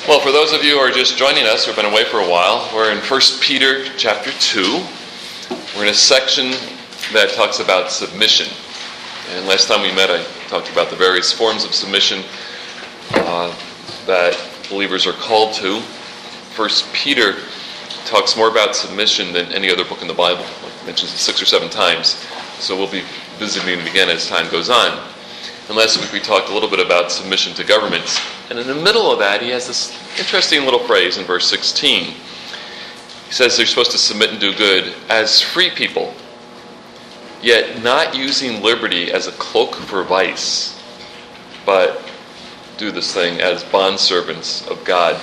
Well, for those of you who are just joining us, who have been away for a while, we're in 1 Peter chapter 2. We're in a section that talks about submission. And last time we met, I talked about the various forms of submission that believers are called to. 1 Peter talks more about submission than any other book in the Bible. It mentions it 6 or 7 times. So we'll be visiting it again as time goes on. And last week we talked a little bit about submission to governments. And in the middle of that, he has this interesting little phrase in verse 16. He says they're supposed to submit and do good as free people, yet not using liberty as a cloak for vice, but do this thing as bondservants of God.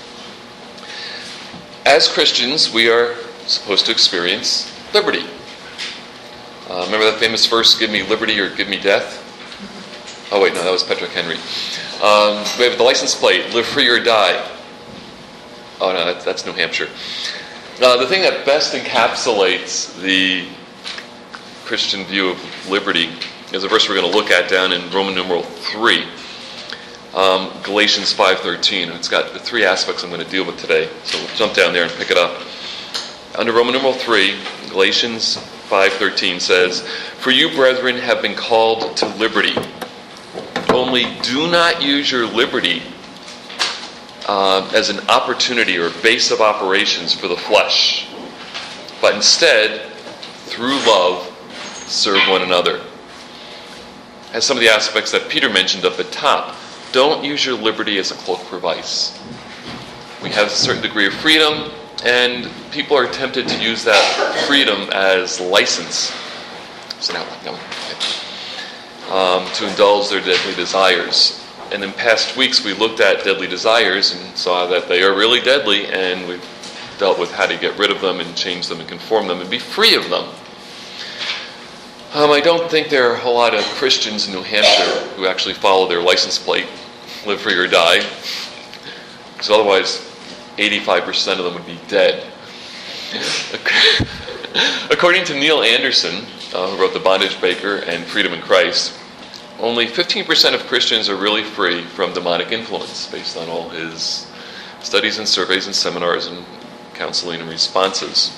As Christians, we are supposed to experience liberty. Remember that famous verse, give me liberty or give me death? Oh wait, no, that was Patrick Henry. We have the license plate, live free or die. Oh no, that's New Hampshire. The thing that best encapsulates the Christian view of liberty is a verse we're going to look at down in Roman numeral 3. Galatians 5:13. It's got the 3 aspects I'm going to deal with today. So we'll jump down there and pick it up. Under Roman numeral 3, Galatians 5:13 says, "For you, brethren, have been called to liberty. Only do not use your liberty as an opportunity or base of operations for the flesh, but instead, through love, serve one another." As some of the aspects that Peter mentioned up at top, don't use your liberty as a cloak for vice. We have a certain degree of freedom, and people are tempted to use that freedom as license. So now, to indulge their deadly desires. And in past weeks we looked at deadly desires and saw that they are really deadly, and we've dealt with how to get rid of them and change them and conform them and be free of them. I don't think there are a whole lot of Christians in New Hampshire who actually follow their license plate, live free or die, because otherwise 85% of them would be dead. According to Neil Anderson, who wrote The Bondage Breaker and Freedom in Christ, only 15% of Christians are really free from demonic influence, based on all his studies and surveys and seminars and counseling and responses.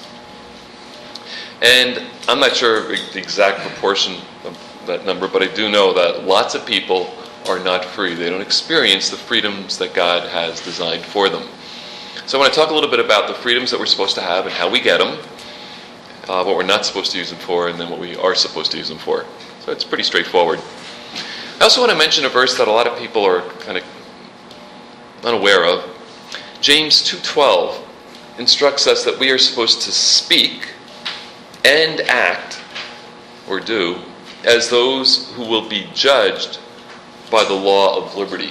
And I'm not sure of the exact proportion of that number, but I do know that lots of people are not free. They don't experience the freedoms that God has designed for them. So I want to talk a little bit about the freedoms that we're supposed to have and how we get them, what we're not supposed to use them for, and then what we are supposed to use them for. So it's pretty straightforward. I also want to mention a verse that a lot of people are kind of unaware of. James 2:12 instructs us that we are supposed to speak and act, or do, as those who will be judged by the law of liberty.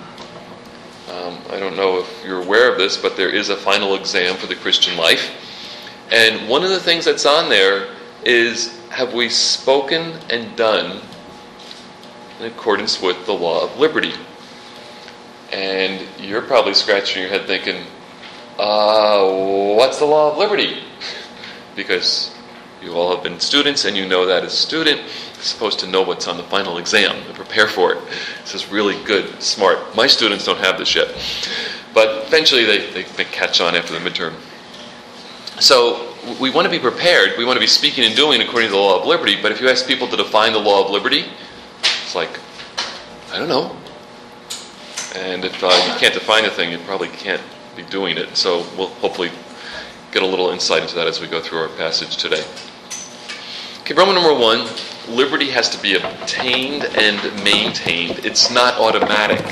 I don't know if you're aware of this, but there is a final exam for the Christian life. And one of the things that's on there is, have we spoken and done in accordance with the law of liberty? And you're probably scratching your head thinking, what's the law of liberty? Because you all have been students, and you know that as a student, you're supposed to know what's on the final exam and prepare for it. This is really good, smart. My students don't have this yet. But eventually they catch on after the midterm. So we want to be prepared. We want to be speaking and doing according to the law of liberty. But if you ask people to define the law of liberty, it's like, I don't know. And if you can't define a thing, you probably can't be doing it. So we'll hopefully get a little insight into that as we go through our passage today. Okay, Roman number 1, liberty has to be obtained and maintained. It's not automatic.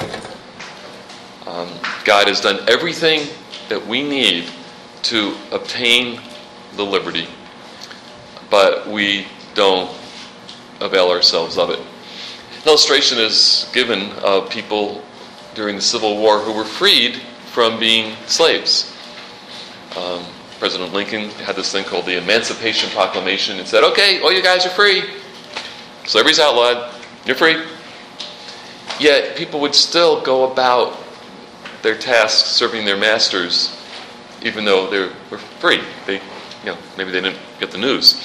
God has done everything that we need to obtain the liberty, but we don't avail ourselves of it. An illustration is given of people during the Civil War who were freed from being slaves. President Lincoln had this thing called the Emancipation Proclamation. It said, okay, all you guys are free. Slavery's outlawed. You're free. Yet people would still go about their tasks serving their masters, even though they were free. Maybe they didn't get the news.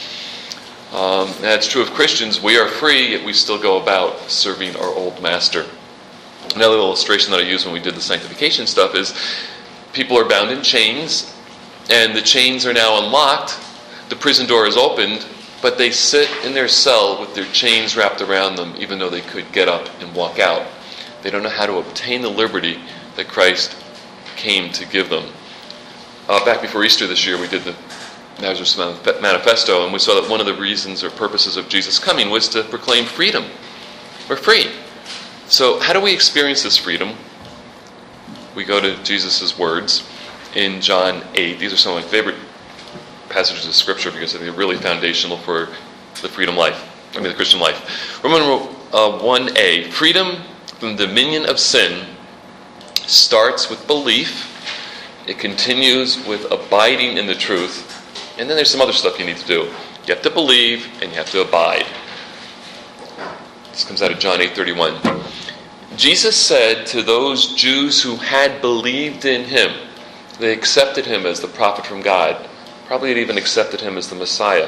That's true of Christians. We are free, yet we still go about serving our old master. Another illustration that I used when we did the sanctification stuff is people are bound in chains, and the chains are now unlocked. The prison door is opened, but they sit in their cell with their chains wrapped around them, even though they could get up and walk out. They don't know how to obtain the liberty that Christ came to give them. Back before Easter this year, we did the Nazareth Manifesto, and we saw that one of the reasons or purposes of Jesus coming was to proclaim freedom. We're free. So how do we experience this freedom? We go to Jesus' words in John 8. These are some of my favorite passages of Scripture because they're really foundational for the Christian life. Romans 1a, freedom from the dominion of sin starts with belief. It continues with abiding in the truth. And then there's some other stuff you need to do. You have to believe and you have to abide. This comes out of John 8:31. Jesus said to those Jews who had believed in him, they accepted him as the prophet from God, probably had even accepted him as the Messiah.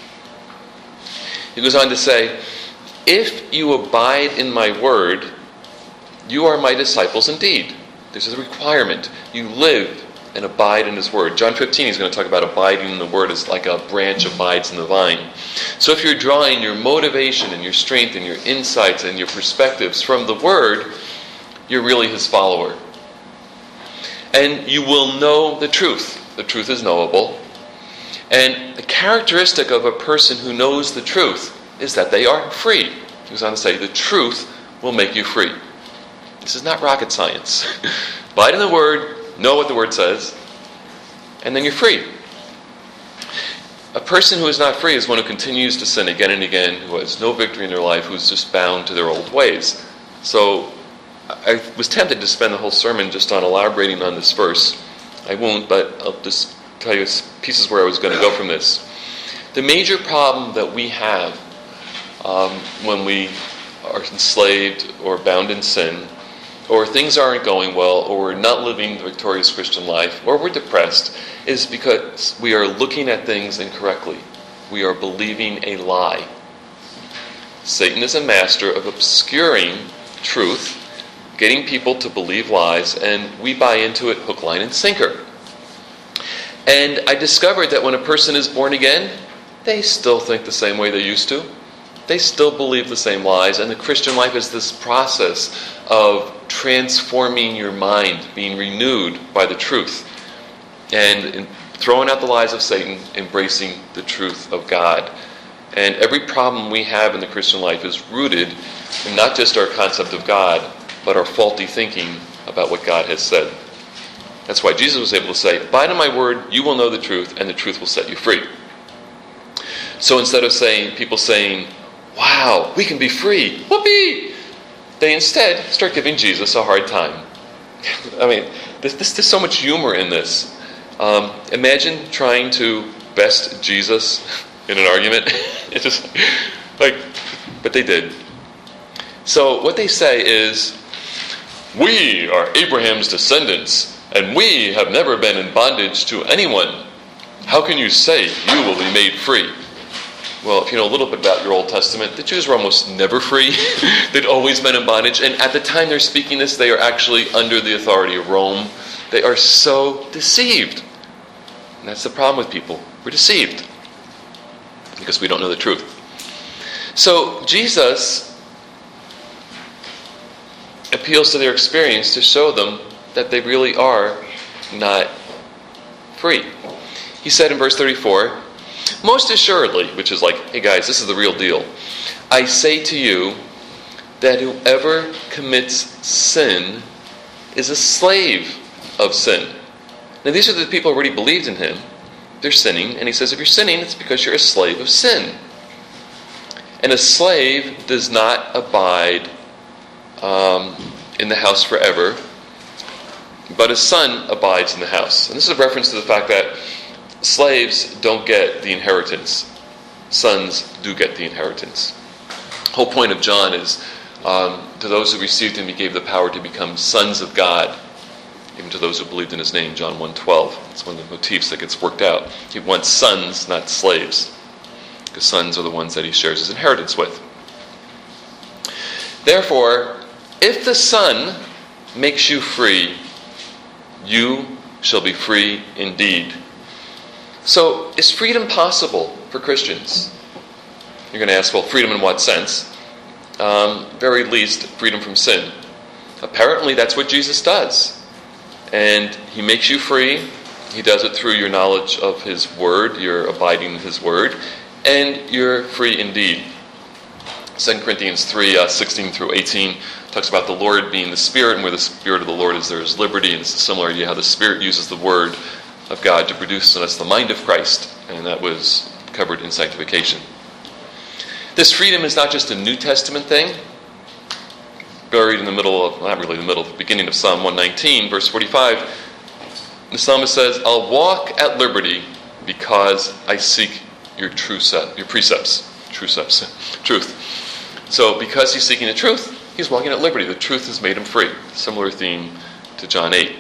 He goes on to say, if you abide in my word, you are my disciples indeed. This is a requirement. You live and abide in his word. John 15, he's going to talk about abiding in the word as like a branch abides in the vine. So if you're drawing your motivation and your strength and your insights and your perspectives from the word, you're really his follower. And you will know the truth. The truth is knowable. And the characteristic of a person who knows the truth is that they are free. He goes on to say, the truth will make you free. This is not rocket science. Abide in the word, know what the word says, and then you're free. A person who is not free is one who continues to sin again and again, who has no victory in their life, who's just bound to their old ways. So I was tempted to spend the whole sermon just on elaborating on this verse. I won't, but I'll just tell you pieces where I was going to go from this. The major problem that we have when we are enslaved or bound in sin, or things aren't going well, or we're not living the victorious Christian life, or we're depressed, is because we are looking at things incorrectly. We are believing a lie. Satan is a master of obscuring truth, getting people to believe lies, and we buy into it hook, line, and sinker. And I discovered that when a person is born again, they still think the same way they used to. They still believe the same lies, and the Christian life is this process of transforming your mind, being renewed by the truth, and throwing out the lies of Satan, embracing the truth of God. And every problem we have in the Christian life is rooted in not just our concept of God, but our faulty thinking about what God has said. That's why Jesus was able to say, abide in my word, you will know the truth, and the truth will set you free. So instead of people saying, wow, we can be free, whoopee, they instead start giving Jesus a hard time. I mean, there's so much humor in this. Imagine trying to best Jesus in an argument. It's just but they did. So what they say is, we are Abraham's descendants, and we have never been in bondage to anyone. How can you say you will be made free? Well, if you know a little bit about your Old Testament, the Jews were almost never free. They'd always been in bondage. And at the time they're speaking this, they are actually under the authority of Rome. They are so deceived. And that's the problem with people. We're deceived because we don't know the truth. So Jesus appeals to their experience to show them that they really are not free. He said in verse 34, most assuredly, which is like, hey guys, this is the real deal. I say to you that whoever commits sin is a slave of sin. Now these are the people who already believed in him. They're sinning, and he says if you're sinning, it's because you're a slave of sin. And a slave does not abide in the house forever, but a son abides in the house. And this is a reference to the fact that slaves don't get the inheritance. Sons do get the inheritance. The whole point of John is, to those who received him, he gave the power to become sons of God, even to those who believed in his name, John 1:12. It's one of the motifs that gets worked out. He wants sons, not slaves, because sons are the ones that he shares his inheritance with. Therefore, If the Son makes you free, you shall be free indeed. So, is freedom possible for Christians? You're going to ask, well, freedom in what sense? Very least, freedom from sin. Apparently, that's what Jesus does. And He makes you free. He does it through your knowledge of His Word, your abiding in His Word, and you're free indeed. 2 Corinthians 3, 16 through 18 talks about the Lord being the Spirit, and where the Spirit of the Lord is, there is liberty. And it's a similar idea how the Spirit uses the Word of God to produce in us the mind of Christ. And that was covered in sanctification. This freedom is not just a New Testament thing. Buried in the middle of, not really the middle, the beginning of Psalm 119, verse 45, the psalmist says, I'll walk at liberty because I seek your precepts. Truth. So because he's seeking the truth, he's walking at liberty. The truth has made him free. Similar theme to John 8.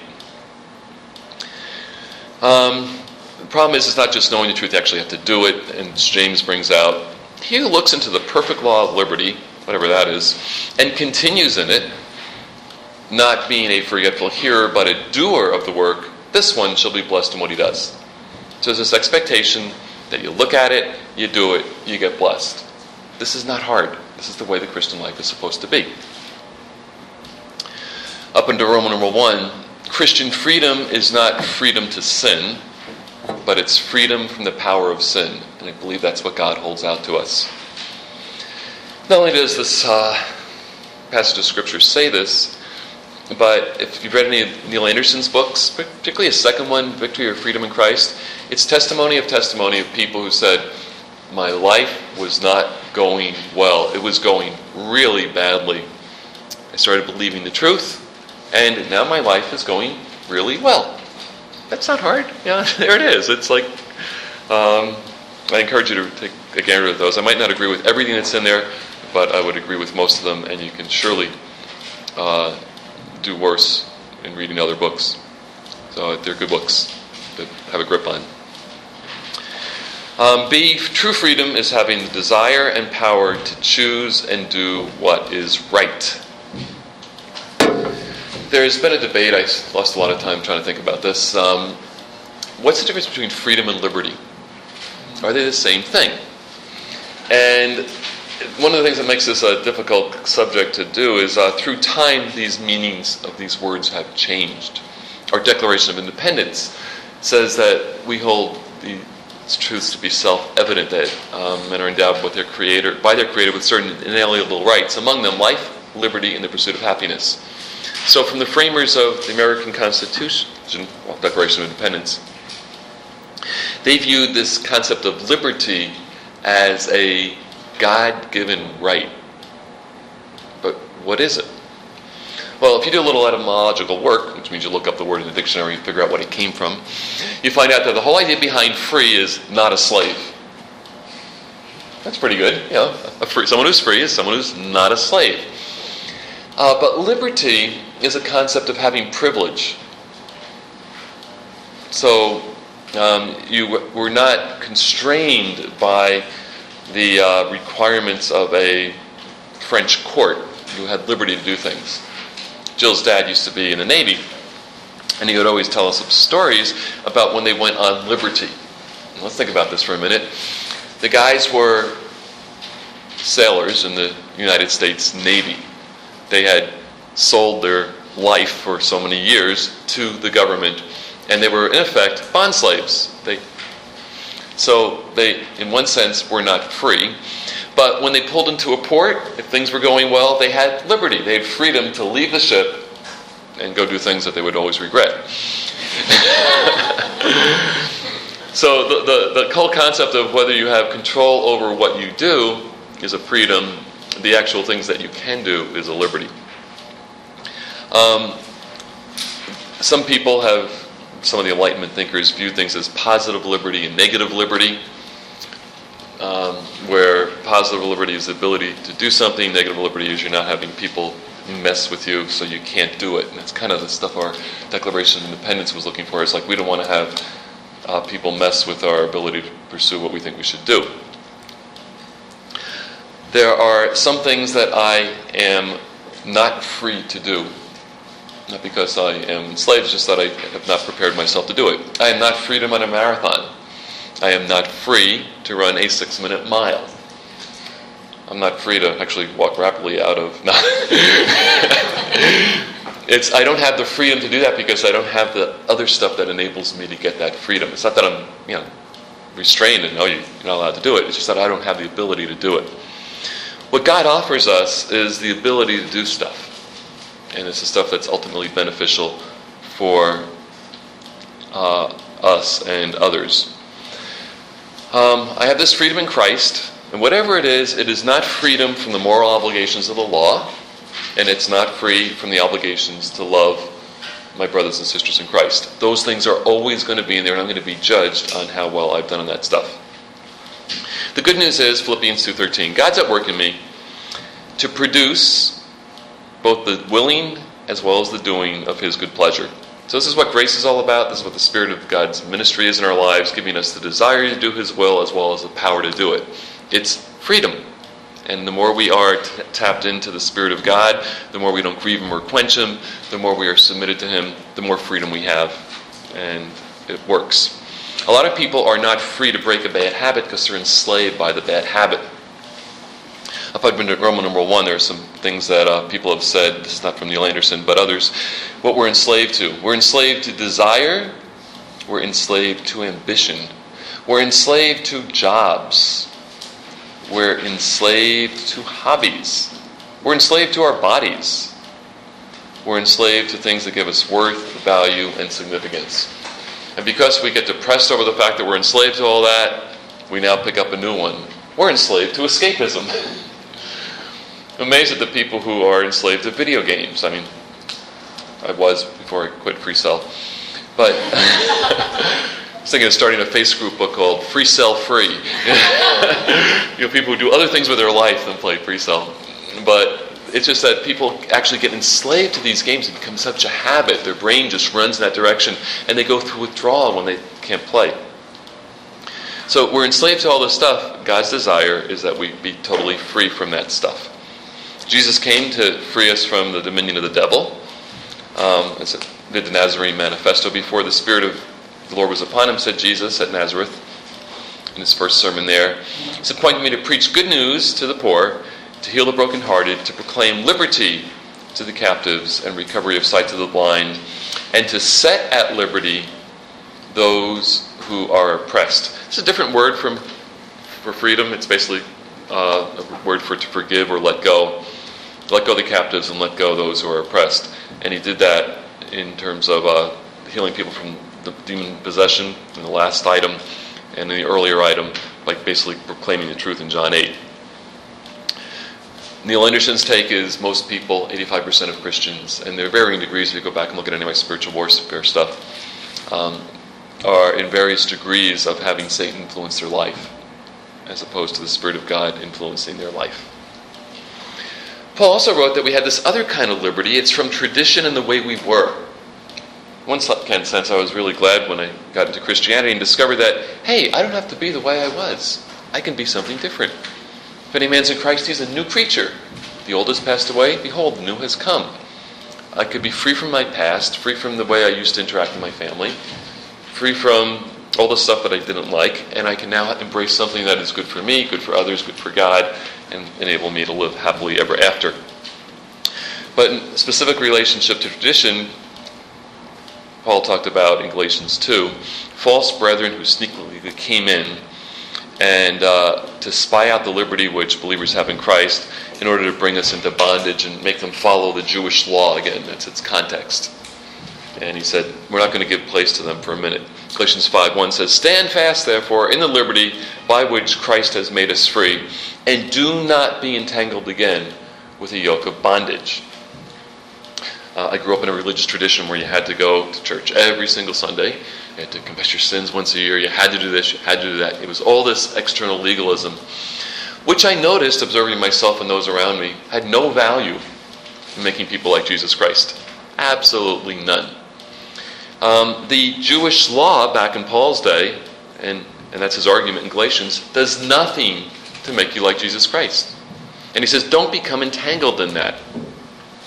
The problem is, it's not just knowing the truth, you actually have to do it. And James brings out, he who looks into the perfect law of liberty, whatever that is, and continues in it, not being a forgetful hearer, but a doer of the work, this one shall be blessed in what he does. So there's this expectation that you look at it, you do it, you get blessed. This is not hard. This is the way the Christian life is supposed to be. Up into Roman number 1, Christian freedom is not freedom to sin, but it's freedom from the power of sin. And I believe that's what God holds out to us. Not only does this passage of Scripture say this, but if you've read any of Neil Anderson's books, particularly his second one, Victory or Freedom in Christ, it's testimony of people who said, my life was not going well. It was going really badly. I started believing the truth, and now my life is going really well. That's not hard. Yeah, there it is. It's like, I encourage you to take a gander at those. I might not agree with everything that's in there, but I would agree with most of them, and you can surely do worse in reading other books. So they're good books to have a grip on. B, true freedom is having the desire and power to choose and do what is right. There's been a debate. I lost a lot of time trying to think about this. What's the difference between freedom and liberty? Are they the same thing? And one of the things that makes this a difficult subject to do is through time these meanings of these words have changed. Our Declaration of Independence says that we hold these truths to be self-evident, that men are endowed by their Creator with certain inalienable rights, among them life, liberty, and the pursuit of happiness. So from the framers of the American Constitution, Declaration of Independence, they viewed this concept of liberty as a God-given right. But what is it? Well, if you do a little etymological work, which means you look up the word in the dictionary and figure out what it came from, you find out that the whole idea behind free is not a slave. That's pretty good. You know, someone who's free is someone who's not a slave. But liberty is a concept of having privilege. So you were not constrained by the requirements of a French court. You had liberty to do things. Jill's dad used to be in the Navy, and he would always tell us some stories about when they went on liberty. Let's think about this for a minute. The guys were sailors in the United States Navy. They had sold their life for so many years to the government, and they were, in effect, bond slaves. So they, in one sense, were not free. But when they pulled into a port, if things were going well, they had liberty. They had freedom to leave the ship and go do things that they would always regret. So the whole concept of whether you have control over what you do is a freedom. The actual things that you can do is a liberty. Some people have, some of the Enlightenment thinkers view things as positive liberty and negative liberty, where positive liberty is the ability to do something, negative liberty is you're not having people mess with you so you can't do it. And that's kind of the stuff our Declaration of Independence was looking for. It's like we don't want to have people mess with our ability to pursue what we think we should do. There are some things that I am not free to do. Not because I am enslaved, it's just that I have not prepared myself to do it. I am not free to run a marathon. I am not free to run a 6-minute mile. I'm not free to actually walk rapidly out of... No. I don't have the freedom to do that because I don't have the other stuff that enables me to get that freedom. It's not that I'm restrained and, you're not allowed to do it. It's just that I don't have the ability to do it. What God offers us is the ability to do stuff. And it's the stuff that's ultimately beneficial for us and others. I have this freedom in Christ, and whatever it is not freedom from the moral obligations of the law, and it's not free from the obligations to love my brothers and sisters in Christ. Those things are always going to be in there, and I'm going to be judged on how well I've done on that stuff. The good news is, Philippians 2:13, God's at work in me to produce both the willing as well as the doing of His good pleasure. So this is what grace is all about. This is what the Spirit of God's ministry is in our lives, giving us the desire to do His will as well as the power to do it. It's freedom. And the more we are tapped into the Spirit of God, the more we don't grieve Him or quench Him, the more we are submitted to Him, the more freedom we have. And it works. A lot of people are not free to break a bad habit because they're enslaved by the bad habit. If I've been to Roman number 1, there are some things that people have said, this is not from Neil Anderson, but others, what we're enslaved to. We're enslaved to desire. We're enslaved to ambition. We're enslaved to jobs. We're enslaved to hobbies. We're enslaved to our bodies. We're enslaved to things that give us worth, value, and significance. And because we get depressed over the fact that we're enslaved to all that, we now pick up a new one. We're enslaved to escapism. I'm amazed at the people who are enslaved to video games. I mean, I was before I quit Free Cell. But I was thinking of starting a Facebook book called Free Cell Free. People who do other things with their life than play Free Cell. But it's just that people actually get enslaved to these games. It becomes such a habit. Their brain just runs in that direction. And they go through withdrawal when they can't play. So we're enslaved to all this stuff. God's desire is that we be totally free from that stuff. Jesus came to free us from the dominion of the devil. As it did the Nazarene Manifesto. Before the Spirit of the Lord was upon him, said Jesus at Nazareth, in his first sermon there. He's appointed me to preach good news to the poor, to heal the brokenhearted, to proclaim liberty to the captives and recovery of sight to the blind, and to set at liberty those who are oppressed. It's a different word for freedom. It's basically a word for to forgive or let go. Let go the captives and let go those who are oppressed. And he did that in terms of healing people from the demon possession in the last item, and in the earlier item by basically proclaiming the truth in John 8. Neil Anderson's take is most people, 85% of Christians, and there are varying degrees if you go back and look at any of my spiritual warfare stuff, are in various degrees of having Satan influence their life as opposed to the Spirit of God influencing their life. Paul also wrote that we had this other kind of liberty. It's from tradition and the way we were. In one kind of sense, I was really glad when I got into Christianity and discovered that, hey, I don't have to be the way I was. I can be something different. If any man's in Christ, he's a new creature. The old has passed away. Behold, the new has come. I could be free from my past, free from the way I used to interact with my family, free from all the stuff that I didn't like, and I can now embrace something that is good for me, good for others, good for God, and enable me to live happily ever after. But in specific relationship to tradition, Paul talked about in Galatians 2, false brethren who sneakily came in and to spy out the liberty which believers have in Christ in order to bring us into bondage and make them follow the Jewish law again. That's its context. And he said, we're not going to give place to them for a minute. Galatians 5:1 says, stand fast, therefore, in the liberty by which Christ has made us free, and do not be entangled again with a yoke of bondage. I grew up in a religious tradition where you had to go to church every single Sunday. You had to confess your sins once a year. You had to do this, you had to do that. It was all this external legalism, which I noticed, observing myself and those around me, had no value in making people like Jesus Christ. Absolutely none. The Jewish law back in Paul's day, and that's his argument in Galatians, does nothing to make you like Jesus Christ. And he says, don't become entangled in that.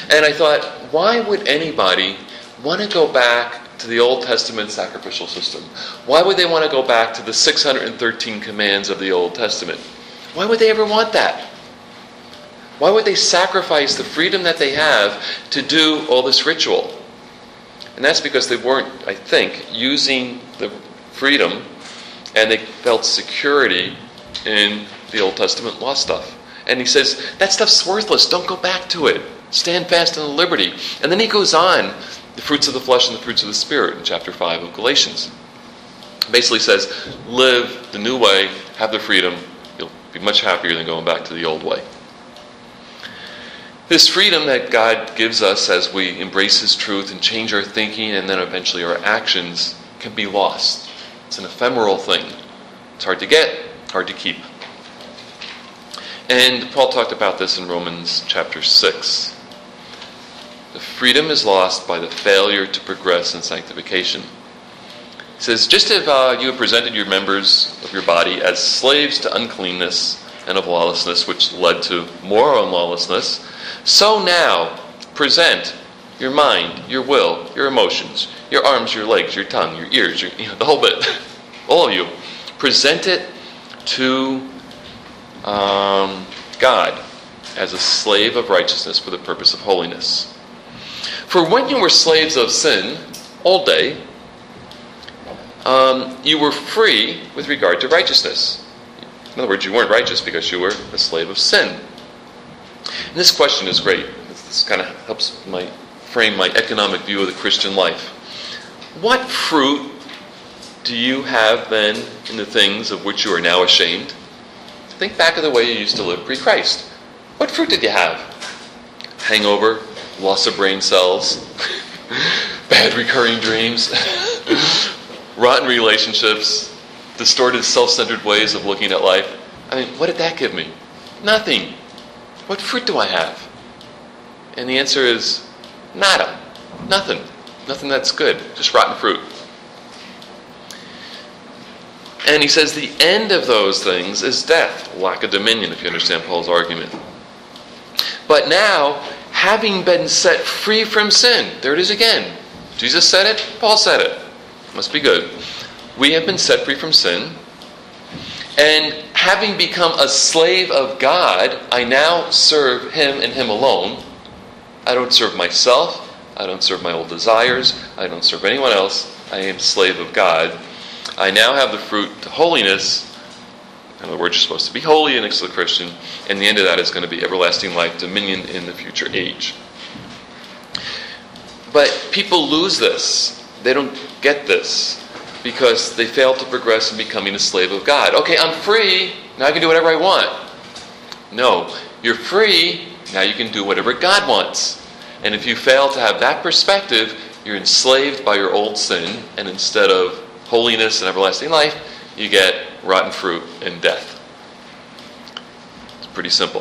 And I thought, why would anybody want to go back to the Old Testament sacrificial system? Why would they want to go back to the 613 commands of the Old Testament? Why would they ever want that? Why would they sacrifice the freedom that they have to do all this ritual? And that's because they weren't, I think, using the freedom, and they felt security in the Old Testament law stuff. And he says, that stuff's worthless. Don't go back to it. Stand fast in the liberty. And then he goes on, the fruits of the flesh and the fruits of the Spirit in chapter 5 of Galatians. Basically says, live the new way, have the freedom. You'll be much happier than going back to the old way. This freedom that God gives us as we embrace His truth and change our thinking and then eventually our actions can be lost. It's an ephemeral thing. It's hard to get, hard to keep. And Paul talked about this in Romans chapter 6. The freedom is lost by the failure to progress in sanctification. He says, just as you have presented your members of your body as slaves to uncleanness and of lawlessness, which led to more unlawlessness, so now present your mind, your will, your emotions, your arms, your legs, your tongue, your ears, the whole bit, all of you. Present it to God as a slave of righteousness for the purpose of holiness. For when you were slaves of sin all day, you were free with regard to righteousness. In other words, you weren't righteous because you were a slave of sin. And this question is great. This kind of helps frame my economic view of the Christian life. What fruit do you have then in the things of which you are now ashamed? Think back of the way you used to live pre-Christ. What fruit did you have? Hangover, loss of brain cells, bad recurring dreams, rotten relationships, distorted self-centered ways of looking at life. I mean, what did that give me? Nothing. What fruit do I have? And the answer is nada. Nothing. Nothing that's good. Just rotten fruit. And he says the end of those things is death, lack of dominion, if you understand Paul's argument. But now, having been set free from sin, there it is again. Jesus said it, Paul said it. Must be good. We have been set free from sin, and having become a slave of God, I now serve Him and Him alone. I don't serve myself. I don't serve my old desires. I don't serve anyone else. I am a slave of God. I now have the fruit to holiness. In other words, you're supposed to be holy and next to the Christian, and the end of that is going to be everlasting life, dominion in the future age. But people lose this. They don't get this because they fail to progress in becoming a slave of God. Okay, I'm free. Now I can do whatever I want. No, you're free. Now you can do whatever God wants. And if you fail to have that perspective, you're enslaved by your old sin, and instead of holiness and everlasting life, you get rotten fruit and death. It's pretty simple.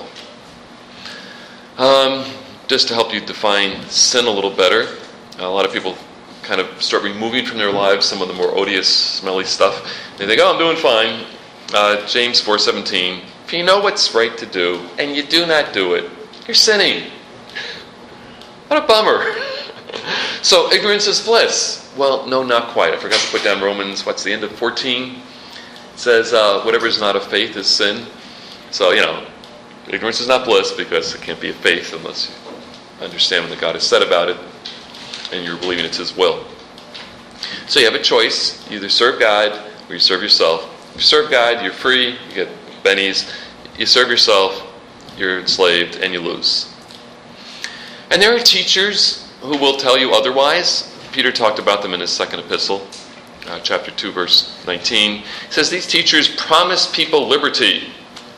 Just to help you define sin a little better, a lot of people kind of start removing from their lives some of the more odious, smelly stuff. They think, oh, I'm doing fine. James 4:17, if you know what's right to do and you do not do it, you're sinning. What a bummer. So ignorance is bliss. Well, no, not quite. I forgot to put down Romans, what's the end of 14? It says, whatever is not of faith is sin. So, ignorance is not bliss because it can't be of faith unless you understand what God has said about it and you're believing it's His will. So you have a choice. You either serve God or you serve yourself. If you serve God, you're free. You get bennies. You serve yourself, you're enslaved, and you lose. And there are teachers who will tell you otherwise. Peter talked about them in his second epistle, chapter 2, verse 19. He says, these teachers promise people liberty,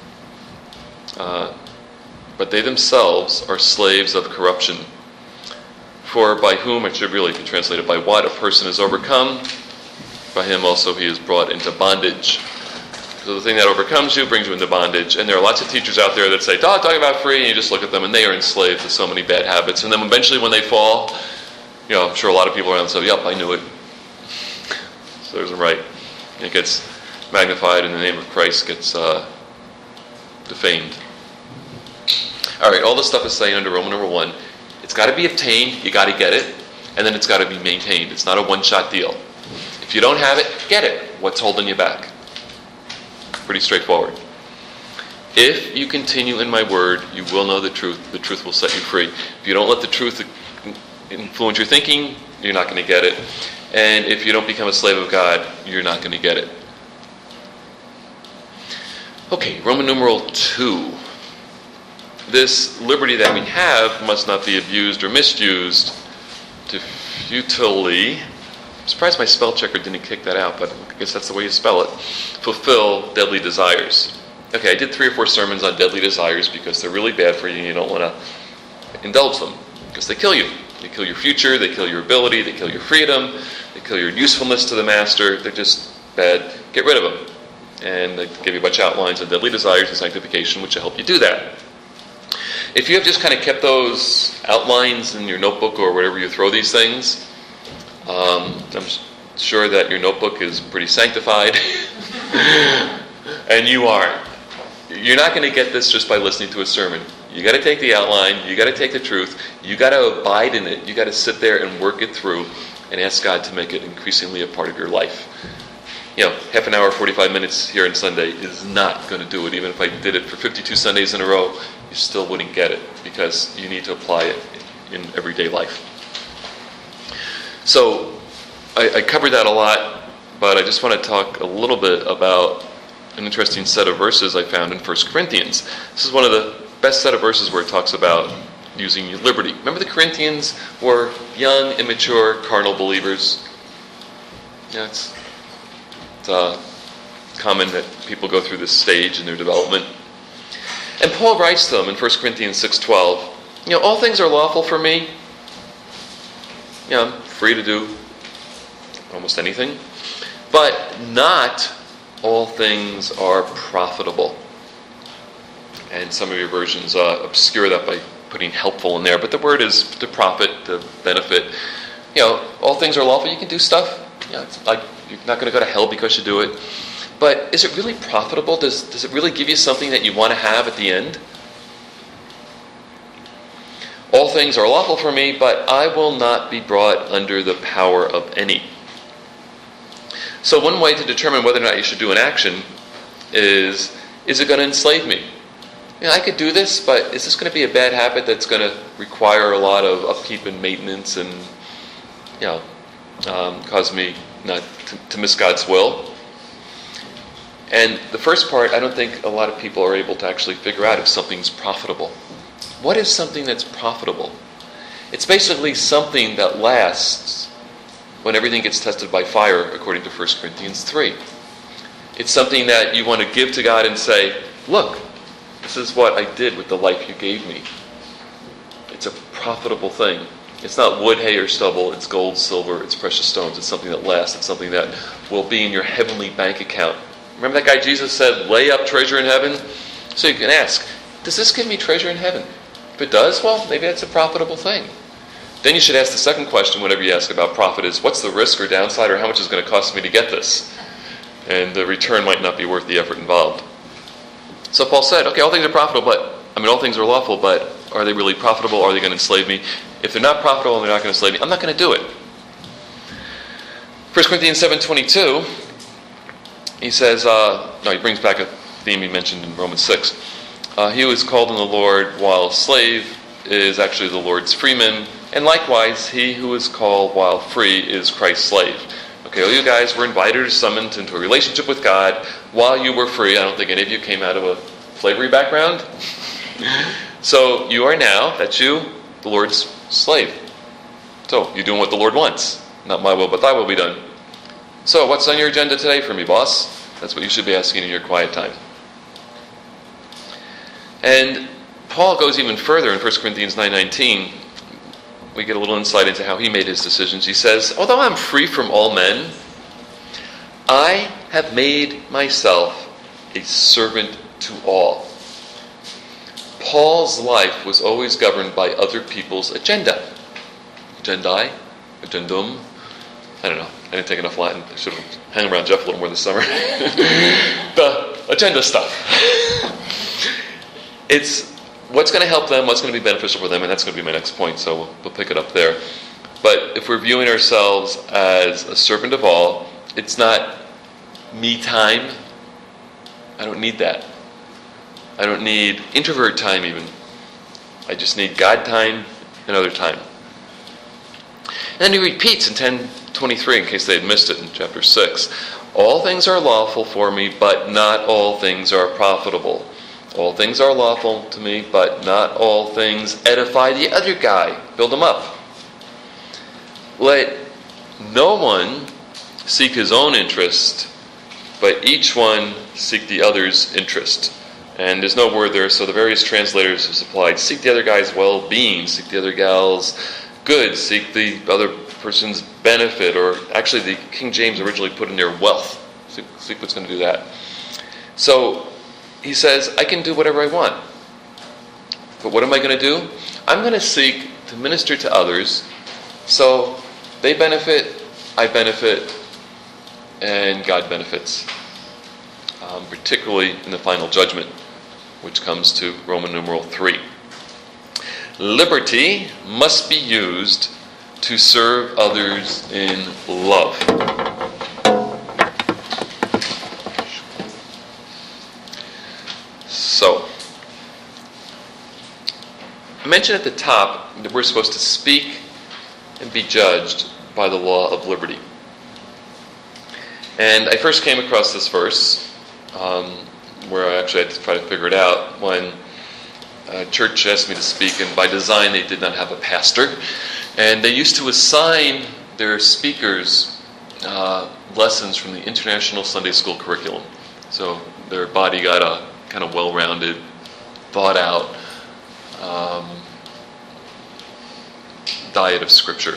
but they themselves are slaves of corruption. For by whom, it should really be translated, by what a person is overcome, by him also he is brought into bondage. So the thing that overcomes you brings you into bondage. And there are lots of teachers out there that say, talk about free, and you just look at them and they are enslaved to so many bad habits. And then eventually when they fall, I'm sure a lot of people around say, yep, I knew it. Serves them right. It gets magnified and the name of Christ gets defamed. All right, all this stuff is saying under Roman number 1, It's got to be obtained, you got to get it, and then it's got to be maintained. It's not a one-shot deal. If you don't have it, get it. What's holding you back? Pretty straightforward. If you continue in my word, you will know the truth. The truth will set you free. If you don't let the truth influence your thinking, you're not going to get it. And if you don't become a slave of God, you're not going to get it. Okay, Roman numeral 2. This liberty that we have must not be abused or misused to futilely, I'm surprised my spell checker didn't kick that out, but I guess that's the way you spell it, fulfill deadly desires. Okay, I did 3 or 4 sermons on deadly desires because they're really bad for you and you don't want to indulge them because they kill you. They kill your future, they kill your ability, they kill your freedom, they kill your usefulness to the master. They're just bad. Get rid of them. And I give you a bunch of outlines on deadly desires and sanctification, which will help you do that. If you have just kind of kept those outlines in your notebook or wherever you throw these things, I'm sure that your notebook is pretty sanctified. And you aren't. You're not going to get this just by listening to a sermon. You got to take the outline, you got to take the truth, you got to abide in it, you got to sit there and work it through and ask God to make it increasingly a part of your life. You know, half an hour, 45 minutes here on Sunday is not going to do it. Even if I did it for 52 Sundays in a row, you still wouldn't get it because you need to apply it in everyday life. So I covered that a lot, but I just want to talk a little bit about an interesting set of verses I found in 1 Corinthians. This is one of the best set of verses where it talks about using your liberty. Remember the Corinthians were young, immature, carnal believers? Yeah, it's common that people go through this stage in their development. And Paul writes to them in 1 Corinthians 6:12, all things are lawful for me. I'm free to do almost anything. But not all things are profitable. And some of your versions obscure that by putting helpful in there. But the word is to profit, to benefit. All things are lawful. You can do stuff. It's like you're not going to go to hell because you do it. But is it really profitable? Does it really give you something that you want to have at the end? All things are lawful for me, but I will not be brought under the power of any. So one way to determine whether or not you should do an action is it going to enslave me? I could do this, but is this going to be a bad habit that's going to require a lot of upkeep and maintenance and, cause me not to miss God's will? And the first part, I don't think a lot of people are able to actually figure out if something's profitable. What is something that's profitable? It's basically something that lasts when everything gets tested by fire, according to 1 Corinthians 3. It's something that you want to give to God and say, look, this is what I did with the life you gave me. It's a profitable thing. It's not wood, hay, or stubble. It's gold, silver, it's precious stones. It's something that lasts. It's something that will be in your heavenly bank account. Remember that guy Jesus said, lay up treasure in heaven? So you can ask, does this give me treasure in heaven? If it does, well, maybe that's a profitable thing. Then you should ask the second question whenever you ask about profit is, what's the risk or downside, or how much is it going to cost me to get this? And the return might not be worth the effort involved. So Paul said, okay, all things are profitable, all things are lawful, but are they really profitable? Are they going to enslave me? If they're not profitable and they're not going to enslave me, I'm not going to do it. 1 Corinthians 7:22, he says, he brings back a theme he mentioned in Romans 6. He who is called in the Lord while slave is actually the Lord's freeman, and likewise, he who is called while free is Christ's slave. Okay, all you guys were invited or summoned into a relationship with God while you were free. I don't think any of you came out of a slavery background. So you are now, that's you, the Lord's slave. So you're doing what the Lord wants. Not my will, but thy will be done. So what's on your agenda today for me, boss? That's what you should be asking in your quiet time. And Paul goes even further in 1 Corinthians 9:19. We get a little insight into how he made his decisions. He says, although I'm free from all men, I have made myself a servant to all. Paul's life was always governed by other people's agenda. Agendai, agendum. I don't know. I didn't take enough Latin. I should have hung around Jeff a little more this summer. The agenda stuff. It's what's going to help them, what's going to be beneficial for them, and that's going to be my next point, so we'll pick it up there. But if we're viewing ourselves as a servant of all, it's not me time. I don't need that. I don't need introvert time even. I just need God time and other time. And then he repeats in 10:23, in case they had missed it in chapter 6. All things are lawful for me, but not all things are profitable. All things are lawful to me, but not all things edify the other guy. Build him up. Let no one seek his own interest, but each one seek the other's interest. And there's no word there, so the various translators have supplied, seek the other guy's well-being, seek the other gal's good, seek the other person's benefit, or actually the King James originally put in there wealth. Seek what's going to do that. So he says, I can do whatever I want. But what am I going to do? I'm going to seek to minister to others so they benefit, I benefit, and God benefits. Particularly in the final judgment, which comes to Roman numeral 3. Liberty must be used to serve others in love. So, I mentioned at the top that we're supposed to speak and be judged by the law of liberty. And I first came across this verse, where I actually had to try to figure it out, when a church asked me to speak, and by design they did not have a pastor. And they used to assign their speakers lessons from the International Sunday School curriculum. So their body got a kind of well-rounded, thought-out diet of Scripture.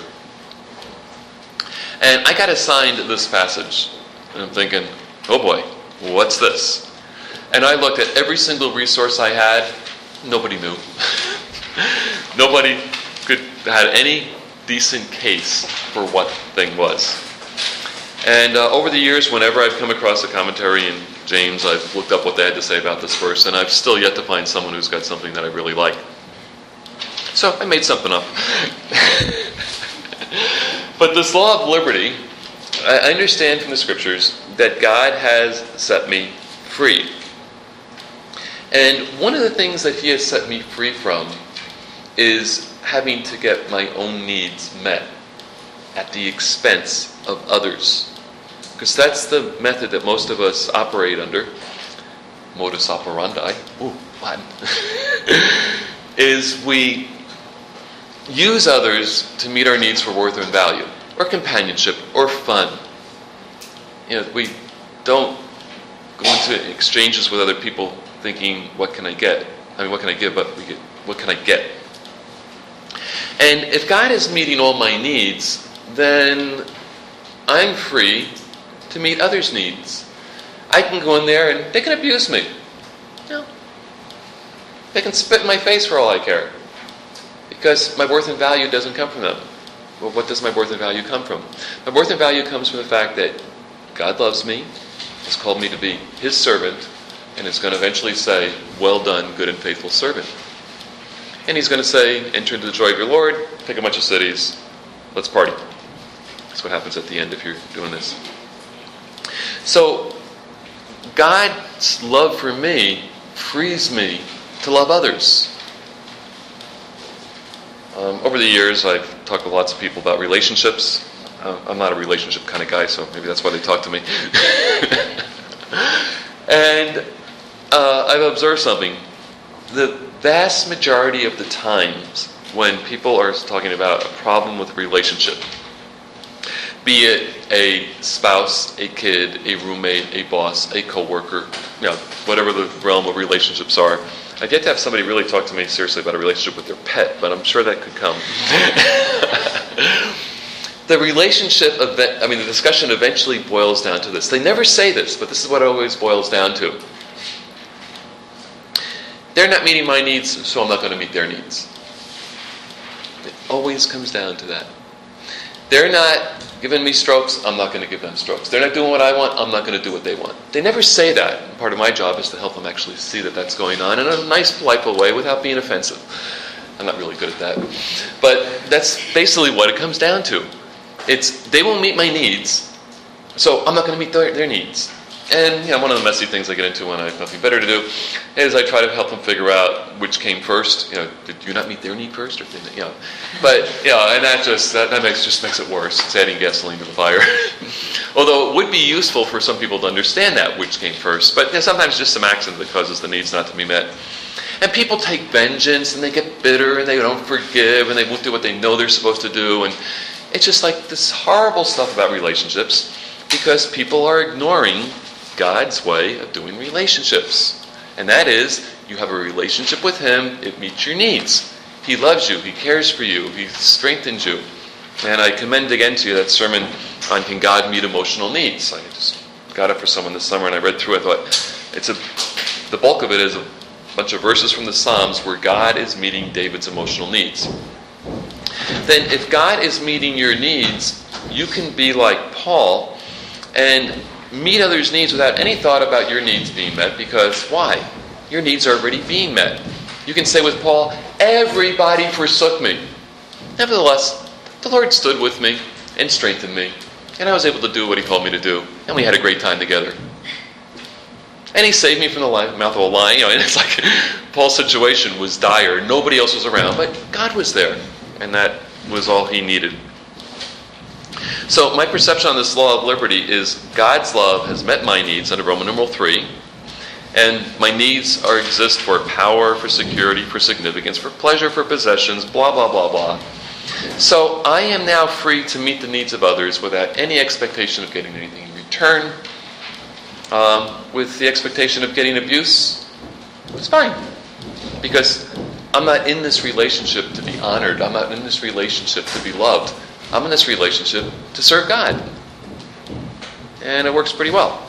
And I got assigned this passage, and I'm thinking, oh boy, what's this? And I looked at every single resource I had. Nobody knew. Nobody had any decent case for what the thing was. And over the years, whenever I've come across a commentary in James, I've looked up what they had to say about this verse, and I've still yet to find someone who's got something that I really like. So I made something up. But this law of liberty, I understand from the Scriptures that God has set me free. And one of the things that He has set me free from is having to get my own needs met at the expense of others. Because that's the method that most of us operate under. Modus operandi. Ooh, Latin. Is we use others to meet our needs for worth and value, or companionship, or fun. We don't go into exchanges with other people thinking, what can I get? I mean, what can I give? But we get, what can I get? And if God is meeting all my needs, then I'm free to meet others' needs. I can go in there and they can abuse me. They can spit in my face for all I care. Because my worth and value doesn't come from them. Well, what does my worth and value come from? My worth and value comes from the fact that God loves me, has called me to be His servant, and is going to eventually say, well done, good and faithful servant. And He's going to say, enter into the joy of your Lord, pick a bunch of cities, let's party. That's what happens at the end if you're doing this. So, God's love for me frees me to love others. Over the years, I've talked with lots of people about relationships. I'm not a relationship kind of guy, so maybe that's why they talk to me. And I've observed something. The vast majority of the times when people are talking about a problem with a relationship, be it a spouse, a kid, a roommate, a boss, a coworker, whatever the realm of relationships are, I've yet to have somebody really talk to me seriously about a relationship with their pet, but I'm sure that could come. The discussion eventually boils down to this. They never say this, but this is what it always boils down to. They're not meeting my needs, so I'm not going to meet their needs. It always comes down to that. They're not giving me strokes, I'm not going to give them strokes. They're not doing what I want, I'm not going to do what they want. They never say that. And part of my job is to help them actually see that that's going on in a nice, polite way without being offensive. I'm not really good at that. But that's basically what it comes down to. It's, they won't meet my needs, so I'm not going to meet their needs. And one of the messy things I get into when I have nothing better to do is I try to help them figure out which came first. Did you not meet their need first, or But and that just makes it worse. It's adding gasoline to the fire. Although it would be useful for some people to understand that which came first. But sometimes just some accident that causes the needs not to be met. And people take vengeance and they get bitter and they don't forgive and they won't do what they know they're supposed to do. And it's just like this horrible stuff about relationships because people are ignoring God's way of doing relationships. And that is, you have a relationship with Him, it meets your needs. He loves you, He cares for you, He strengthens you. And I commend again to you that sermon on Can God Meet Emotional Needs. I just got it for someone this summer and I read through it. I thought the bulk of it is a bunch of verses from the Psalms where God is meeting David's emotional needs. Then if God is meeting your needs, you can be like Paul and meet others' needs without any thought about your needs being met, because why? Your needs are already being met. You can say with Paul, everybody forsook me. Nevertheless, the Lord stood with me and strengthened me, and I was able to do what He called me to do, and we had a great time together. And He saved me from the mouth of a lion. And it's like Paul's situation was dire. Nobody else was around, but God was there, and that was all he needed. So my perception on this law of liberty is God's love has met my needs under Roman numeral 3, and my needs exist for power, for security, for significance, for pleasure, for possessions, blah, blah, blah, blah. So I am now free to meet the needs of others without any expectation of getting anything in return. With the expectation of getting abuse, it's fine. Because I'm not in this relationship to be honored. I'm not in this relationship to be loved. I'm in this relationship to serve God. And it works pretty well.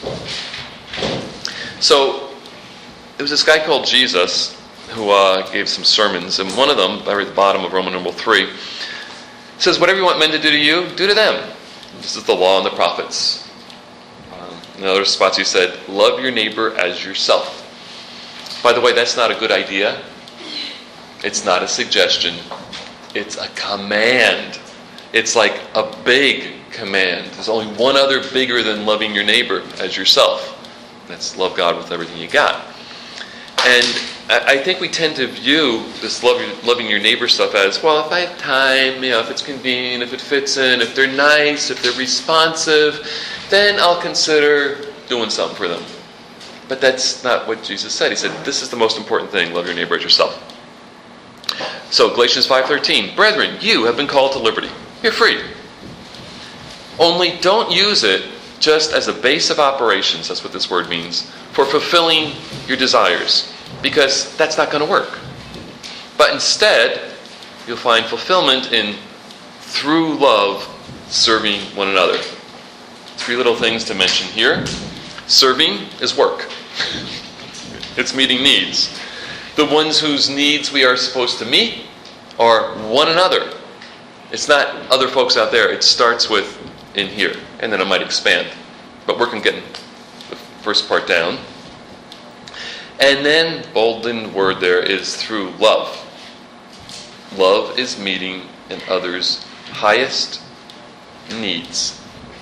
So, there was this guy called Jesus who gave some sermons, and one of them, right at the bottom of Roman numeral 3, says, whatever you want men to do to you, do to them. This is the law and the prophets. In other spots he said, love your neighbor as yourself. By the way, that's not a good idea. It's not a suggestion. It's a command. It's like a big command. There's only one other bigger than loving your neighbor as yourself. That's love God with everything you got. And I think we tend to view this loving your neighbor stuff as, well, if I have time, if it's convenient, if it fits in, if they're nice, if they're responsive, then I'll consider doing something for them. But that's not what Jesus said. He said, this is the most important thing, love your neighbor as yourself. So Galatians 5:13, brethren, you have been called to liberty. You're free. Only don't use it just as a base of operations, that's what this word means, for fulfilling your desires, because that's not going to work. But instead, you'll find fulfillment in, through love, serving one another. 3 little things to mention here. Serving is work. It's meeting needs. The ones whose needs we are supposed to meet are one another. It's not other folks out there. It starts with in here, and then it might expand. But we're going to get the first part down. And then, bold in the word there, is through love. Love is meeting an other's highest needs.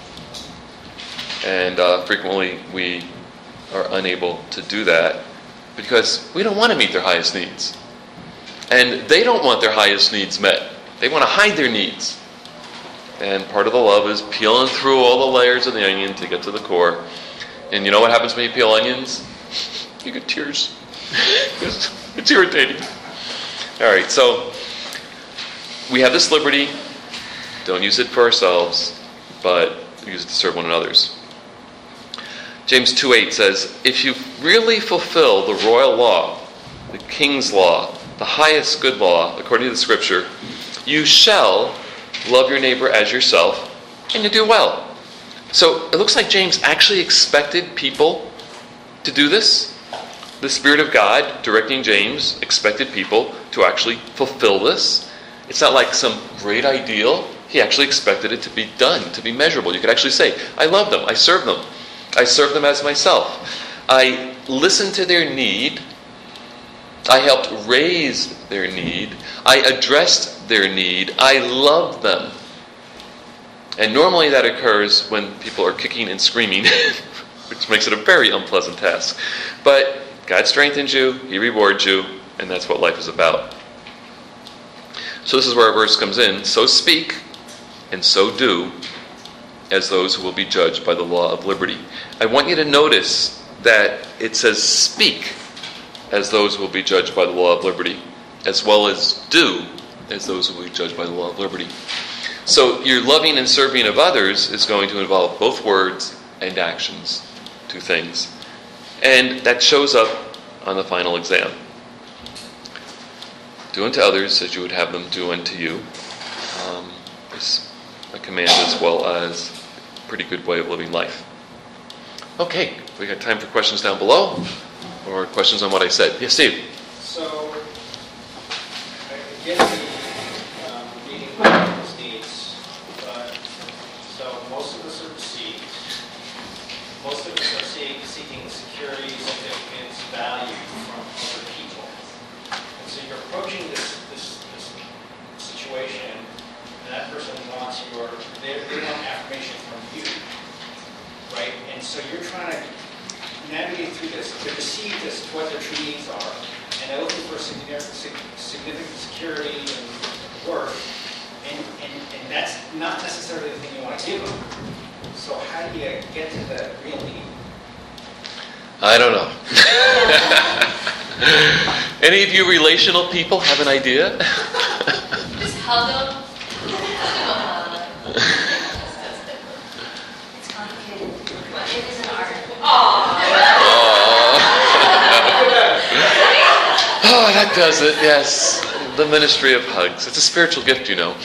And frequently we are unable to do that because we don't want to meet their highest needs. And they don't want their highest needs met. They want to hide their needs. And part of the love is peeling through all the layers of the onion to get to the core. And you know what happens when you peel onions? You get tears. It's irritating. All right, so we have this liberty. Don't use it for ourselves, but use it to serve one another's. James 2:8 says, if you really fulfill the royal law, the king's law, the highest good law, according to the scripture, you shall love your neighbor as yourself, and you do well. So it looks like James actually expected people to do this. The Spirit of God, directing James, expected people to actually fulfill this. It's not like some great ideal. He actually expected it to be done, to be measurable. You could actually say, I love them, I serve them. I serve them as myself. I listened to their need. I helped raise their need. I addressed their need. I loved them. And normally that occurs when people are kicking and screaming, which makes it a very unpleasant task. But God strengthens you, He rewards you, and that's what life is about. So this is where our verse comes in. So speak, and so do, as those who will be judged by the law of liberty. I want you to notice that it says speak as those who will be judged by the law of liberty, as well as do as those who will be judged by the law of liberty. So your loving and serving of others is going to involve both words and actions, two things. And that shows up on the final exam. Do unto others as you would have them do unto you. Is a command as well as a pretty good way of living life. Okay, we got time for questions down below, or questions on what I said. Yes, Steve? So, again, the meeting people's needs, but so most of us are deceived. Most of us are seeking security, significance, value from other people. And so you're approaching this situation, and that person wants they want affirmation from you, right? And so you're trying to navigate through this. They're deceived as to what their true needs are, and they're looking for significant security and worth, and that's not necessarily the thing you want to give them. So how do you get to the real need? I don't know. Any of you relational people have an idea? Just hug them. It's complicated. It is an art. Oh, that does it, yes. The ministry of hugs. It's a spiritual gift, you know.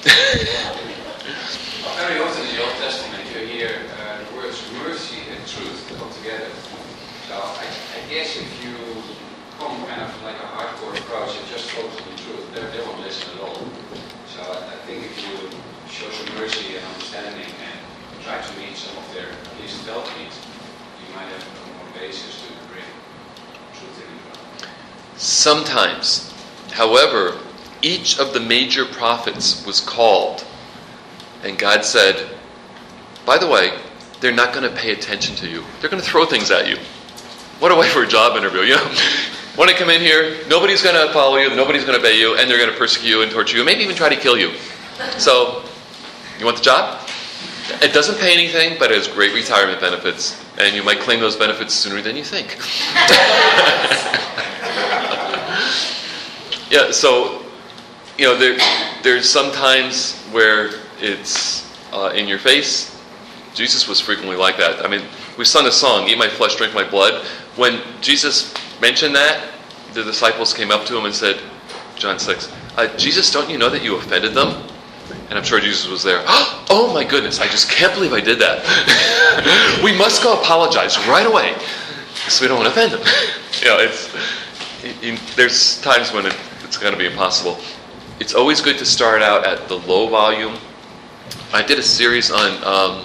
Very often in the Old Testament you hear the words mercy and truth come together. So I guess if you come kind of like a hardcore approach and just focus on the truth, they won't listen at all. So I think if you show some mercy and understanding and try to meet some of their at least felt needs, you might have a more basis to bring truth in as well. Sometimes. However, each of the major prophets was called, and God said, by the way, they're not going to pay attention to you. They're going to throw things at you. What a way for a job interview, you know? When I come in here, nobody's going to follow you, nobody's going to obey you, and they're going to persecute you and torture you, maybe even try to kill you. So, you want the job? It doesn't pay anything, but it has great retirement benefits, and you might claim those benefits sooner than you think. Yeah, so, you know, there's some times where it's in your face. Jesus was frequently like that. I mean, we sung a song, "Eat my flesh, drink my blood." When Jesus mentioned that, the disciples came up to him and said, John 6, Jesus, don't you know that you offended them? And I'm sure Jesus was there. Oh my goodness, I just can't believe I did that. We must go apologize right away, so we don't want to offend them. You know, there's times when it's going to be impossible. It's always good to start out at the low volume. I did a series on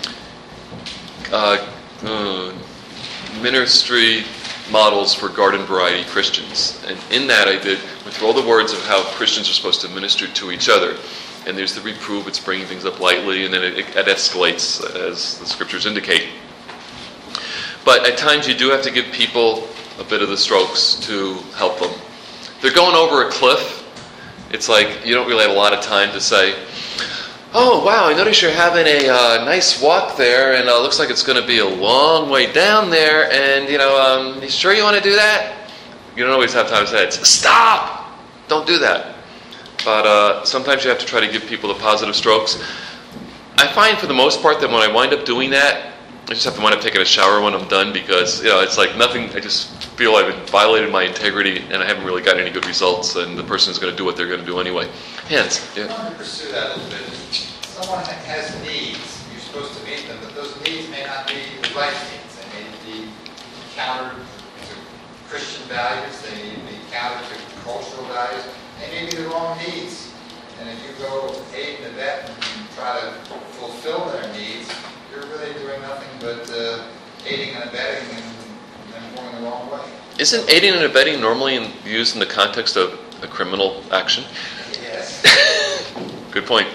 ministry models for garden variety Christians. And in that I went through all the words of how Christians are supposed to minister to each other. And there's the reprove, it's bringing things up lightly, and then it escalates as the scriptures indicate. But at times you do have to give people a bit of the strokes to help them. They're going over a cliff. It's like you don't really have a lot of time to say, oh, wow, I notice you're having a nice walk there, and it looks like it's going to be a long way down there, and, you sure you want to do that? You don't always have time to say it. Stop! Don't do that. But sometimes you have to try to give people the positive strokes. I find for the most part that when I wind up doing that, I just have to wind up taking a shower when I'm done because, it's like nothing, I just feel I've violated my integrity and I haven't really got any good results and the person is going to do what they're going to do anyway. Hands. Yeah. I want to pursue that a little bit. Someone has needs, you're supposed to meet them, but those needs may not be the right needs. They may be counter to Christian values, they may be counter to cultural values, they may be the wrong needs. And if you go aid and abet and try to fulfill their needs, you're really doing nothing but aiding and abetting and them going the wrong way. Isn't aiding and abetting normally used in the context of a criminal action? Yes. Good point.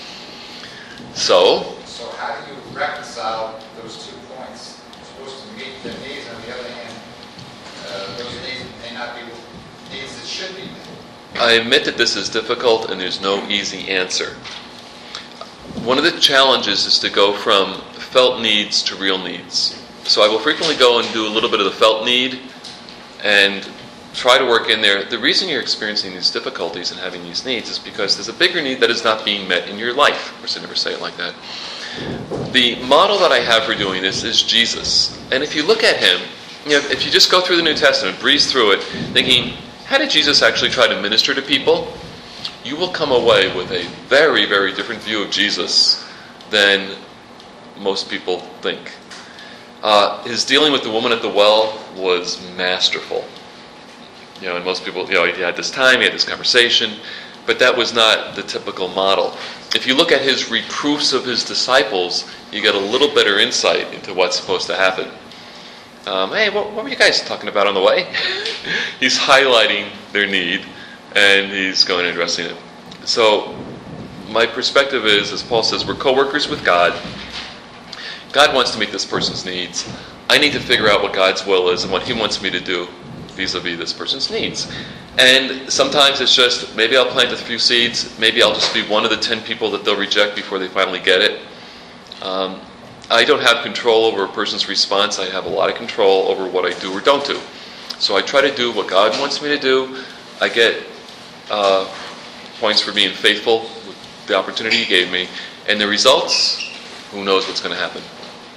So How do you reconcile those 2 points? You're supposed to meet their needs, on the other hand, those needs may not be needs that should be met. I admit that this is difficult and there's no easy answer. One of the challenges is to go from felt needs to real needs. So I will frequently go and do a little bit of the felt need and try to work in there. The reason you're experiencing these difficulties and having these needs is because there's a bigger need that is not being met in your life. Of course, I never say it like that. The model that I have for doing this is Jesus. And if you look at him, if you just go through the New Testament, breeze through it, thinking, how did Jesus actually try to minister to people? You will come away with a very, very different view of Jesus than most people think. His dealing with the woman at the well was masterful. And most people, he had this time, he had this conversation, but that was not the typical model. If you look at his reproofs of his disciples, you get a little better insight into what's supposed to happen. Hey, what were you guys talking about on the way? He's highlighting their need, and he's going and addressing it. So, my perspective is, as Paul says, we're co-workers with God. God wants to meet this person's needs. I need to figure out what God's will is and what he wants me to do vis-a-vis this person's needs. And sometimes it's just, maybe I'll plant a few seeds, maybe I'll just be one of the 10 people that they'll reject before they finally get it. I don't have control over a person's response. I have a lot of control over what I do or don't do. So I try to do what God wants me to do. I get points for being faithful with the opportunity he gave me. And the results, who knows what's going to happen.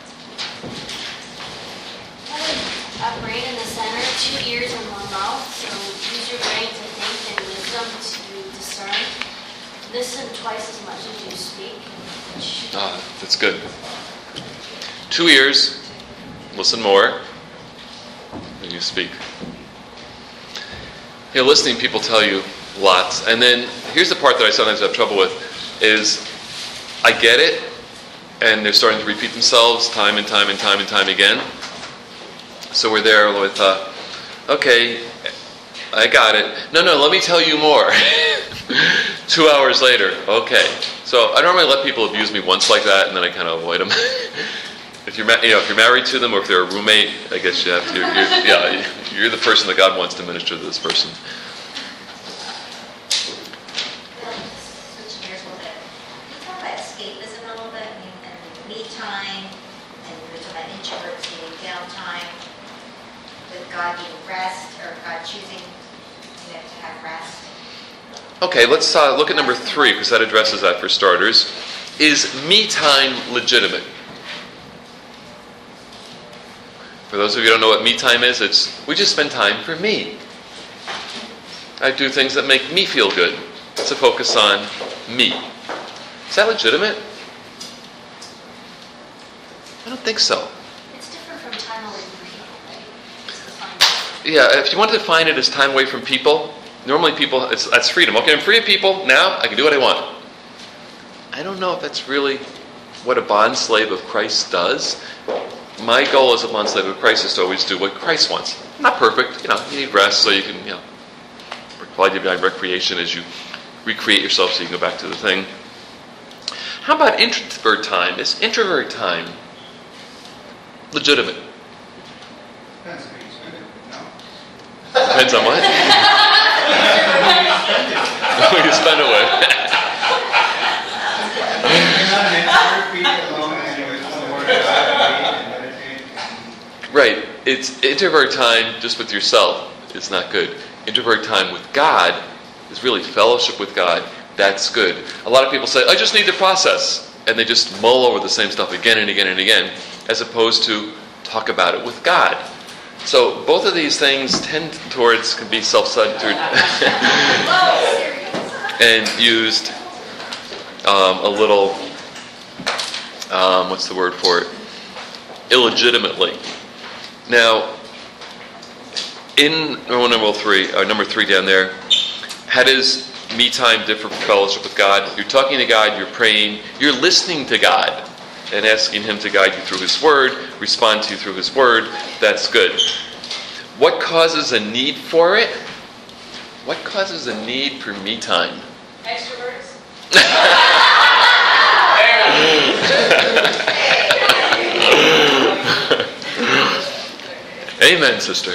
A brain in the center, 2 ears and 1 mouth. So use your brain to think and wisdom to discern. Listen twice as much as you speak. That's good. 2 ears, listen more than you speak. Listening, people tell you lots. And then here's the part that I sometimes have trouble with, is I get it, and they're starting to repeat themselves time and time and time and time again. So we're there with, okay, I got it. No, let me tell you more. 2 hours later, okay. So I normally let people abuse me once like that, and then I kind of avoid them. If you're married to them, or if they're a roommate, I guess you have to. You're the person that God wants to minister to this person. Switch gears a little bit. Can you talk about escapism a little bit? And me time, and we're talking about introverts needing downtime, with God needing rest, or God choosing to have rest. Okay, let's look at number 3, because that addresses that for starters. Is me time legitimate? For those of you who don't know what me time is, we just spend time for me. I do things that make me feel good. It's a focus on me. Is that legitimate? I don't think so. It's different from time away from people, right? It's defined. Yeah, if you want to define it as time away from people, normally people, that's freedom. Okay, I'm free of people, now I can do what I want. I don't know if that's really what a bondslave of Christ does. My goal as a bondslave of Christ is to always do what Christ wants. Not perfect, you need rest so you can, provide divine recreation as you recreate yourself so you can go back to the thing. How about introvert time? Is introvert time legitimate? Depends on how you spend it. No. Depends on what? Who you spend it with. You're not an introvert, be alone and you just want to work out and meditate. Right. It's introvert time just with yourself. It's not good. Introvert time with God is really fellowship with God. That's good. A lot of people say, I just need to process. And they just mull over the same stuff again and again and again, as opposed to talk about it with God. So both of these things tend towards, can be self-centered and used a little, what's the word for it? Illegitimately. Now, in number 3 down there, me time different from fellowship with God? You're talking to God, you're praying, you're listening to God and asking Him to guide you through His Word, respond to you through His Word. That's good. What causes a need for it? What causes a need for me time? Extroverts? Amen, sister.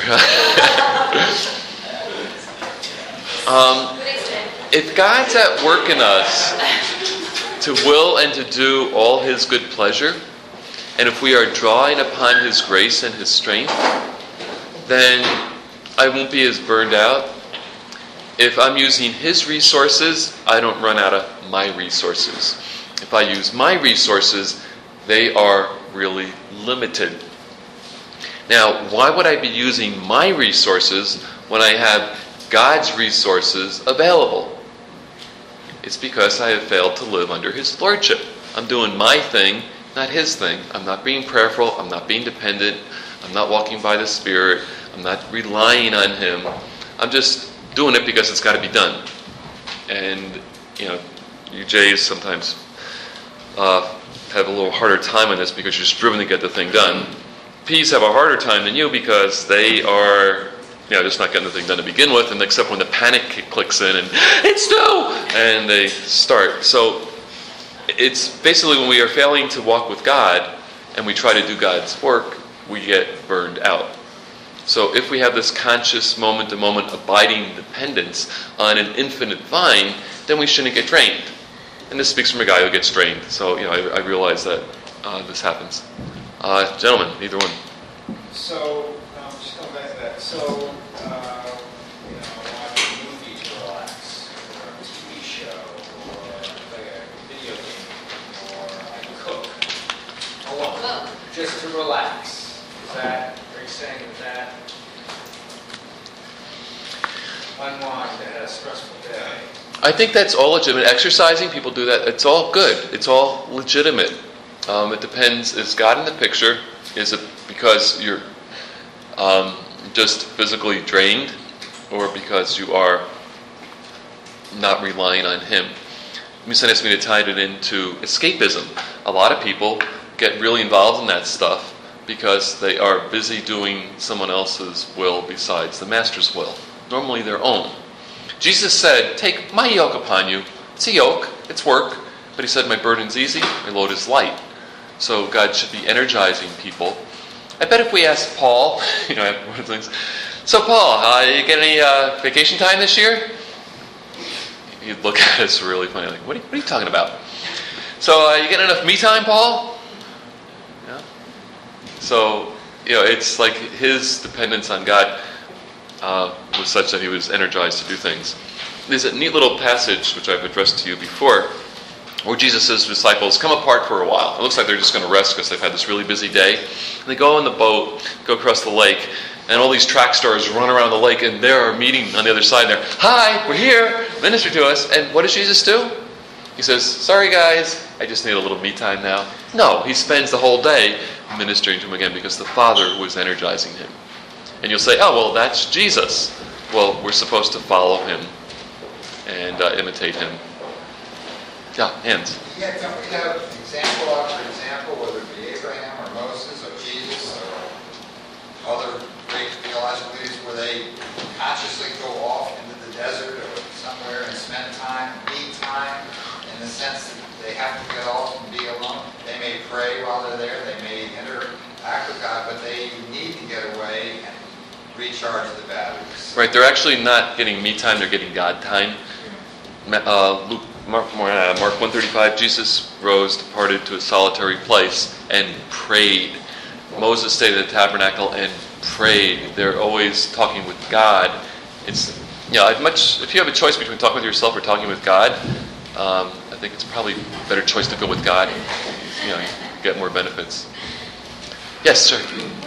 If God's at work in us to will and to do all His good pleasure, and if we are drawing upon His grace and His strength, then I won't be as burned out. If I'm using His resources, I don't run out of my resources. If I use my resources, they are really limited. Now, why would I be using my resources when I have God's resources available? It's because I have failed to live under His lordship. I'm doing my thing, not His thing. I'm not being prayerful. I'm not being dependent. I'm not walking by the Spirit. I'm not relying on Him. I'm just doing it because it's got to be done. And, you Jays sometimes have a little harder time on this because you're just driven to get the thing done. P's have a harder time than you because they are, just not getting the thing done to begin with, and except when the panic clicks in and it's due, and they start. So it's basically when we are failing to walk with God and we try to do God's work, we get burned out. So if we have this conscious moment-to-moment abiding dependence on an infinite vine, then we shouldn't get drained. And this speaks from a guy who gets drained. So, I realize that this happens. Gentlemen, either one. So, just going back to that. So, watch a movie to relax, or a TV show, or play a video game, or I cook alone, just to relax. Are you saying that unwind that had a stressful day? I think that's all legitimate. Exercising, people do that. It's all good. It's all legitimate. It depends. Is God in the picture? Is it because you're just physically drained, or because you are not relying on Him? Musan asked me to tie it into escapism. A lot of people get really involved in that stuff because they are busy doing someone else's will besides the Master's will, normally their own. Jesus said, "Take my yoke upon you." It's a yoke, it's work, but He said, "My burden's easy, my load is light." So God should be energizing people. I bet if we asked Paul, so Paul, you get any vacation time this year? He'd look at us really funny, like, what are you talking about? So you get enough me time, Paul? Yeah. So, it's like his dependence on God was such that he was energized to do things. There's a neat little passage, which I've addressed to you before, where Jesus says to the disciples, come apart for a while. It looks like they're just going to rest because they've had this really busy day. And they go in the boat, go across the lake, and all these track stars run around the lake, and they're meeting on the other side. And they're, "Hi, we're here, minister to us." And what does Jesus do? He says, "Sorry guys, I just need a little me time now." No, he spends the whole day ministering to them again because the Father was energizing him. And you'll say, "Oh, well, that's Jesus." Well, we're supposed to follow him and imitate him. Yeah, hands. Yeah, don't we have example after example, whether it be Abraham or Moses or Jesus or other great theological leaders, where they consciously go off into the desert or somewhere and spend time, me time, in the sense that they have to get off and be alone. They may pray while they're there, they may interact with God, but they need to get away and recharge the batteries. Right, they're actually not getting me time, they're getting God time. Mark 1:35, Jesus rose, departed to a solitary place, and prayed. Moses stayed at the tabernacle and prayed. They're always talking with God. It's if you have a choice between talking with yourself or talking with God, I think it's probably a better choice to go with God. You get more benefits. Yes, sir.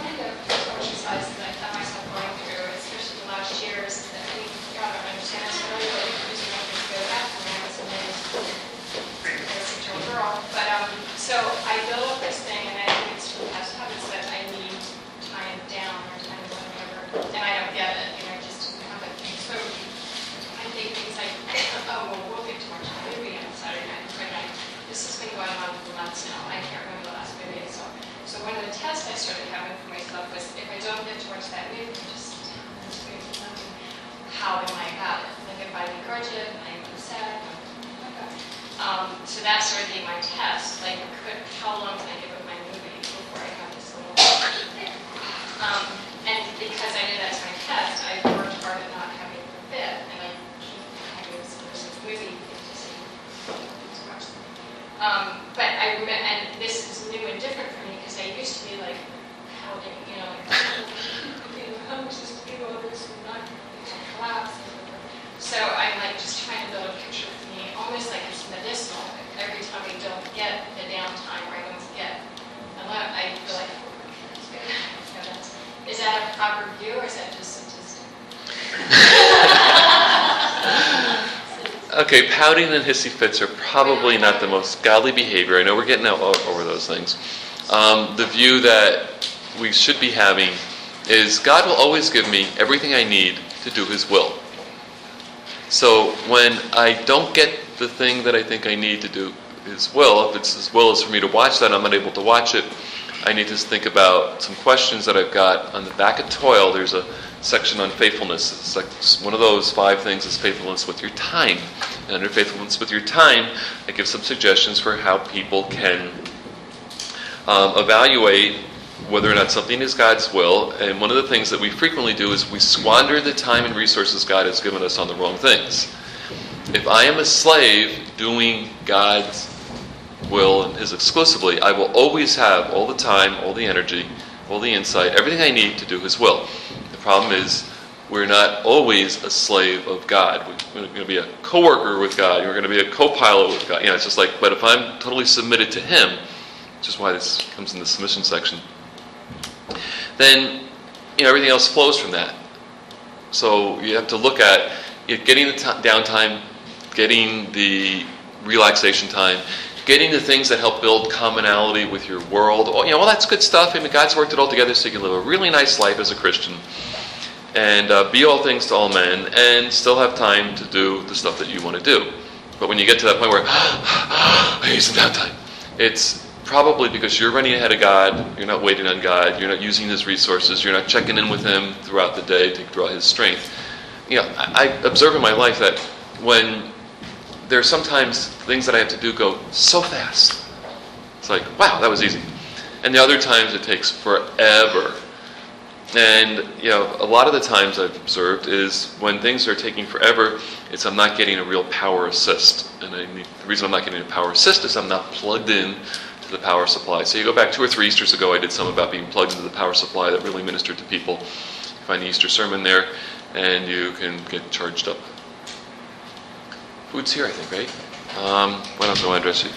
So I built up this thing, and I think it's from past habits that I need time down or time whatever, and I don't get it, just have that thing. So I think things like, started having for myself was if I don't get to watch that movie, how am I about it? Like if I begrudge it, I'm upset. So that started being my test. Like, how long can I give up my movie before I have this little? And because I knew that's my test, I worked hard at not having it fit, and I keep having this movie to see. But and this is new and different for me because I used to be like pouting, like, how much is to do all this and not collapse. So I'm like just trying to build a picture for me, almost like it's medicinal. Every time we don't get the downtime, we're going to get. I feel like that's good. Is that a proper view, or is that just statistic? Okay, pouting and hissy fits are probably not the most godly behavior. I know we're getting out over those things. The view that we should be having is God will always give me everything I need to do His will. So when I don't get the thing that I think I need to do His will, if it's His will is for me to watch that, I'm not able to watch it, I need to think about some questions that I've got. On the back of Toil, there's a section on faithfulness. It's like one of those 5 things is faithfulness with your time. And under faithfulness with your time, I give some suggestions for how people can evaluate whether or not something is God's will. And one of the things that we frequently do is we squander the time and resources God has given us on the wrong things. If I am a slave doing God's will and His exclusively, I will always have all the time, all the energy, all the insight, everything I need to do His will. The problem is we're not always a slave of God. We're going to be a co-worker with God. We're going to be a co-pilot with God. It's just like, but if I'm totally submitted to Him, which is why this comes in the submission section, then everything else flows from that. So you have to look at getting the downtime, getting the relaxation time, getting the things that help build commonality with your world. All that's good stuff. God's worked it all together so you can live a really nice life as a Christian and be all things to all men and still have time to do the stuff that you want to do. But when you get to that point where, I need some downtime, it's probably because you're running ahead of God, you're not waiting on God, you're not using His resources, you're not checking in with Him throughout the day to draw His strength. I observe in my life that when there are sometimes things that I have to do go so fast. It's like, wow, that was easy. And the other times it takes forever. And, a lot of the times I've observed is when things are taking forever, I'm not getting a real power assist. And the reason I'm not getting a power assist is I'm not plugged in to the power supply. So you go back 2 or 3 Easters ago, I did some about being plugged into the power supply that really ministered to people. You find the Easter sermon there, and you can get charged up. Food's here, I think, right? What else do I want to address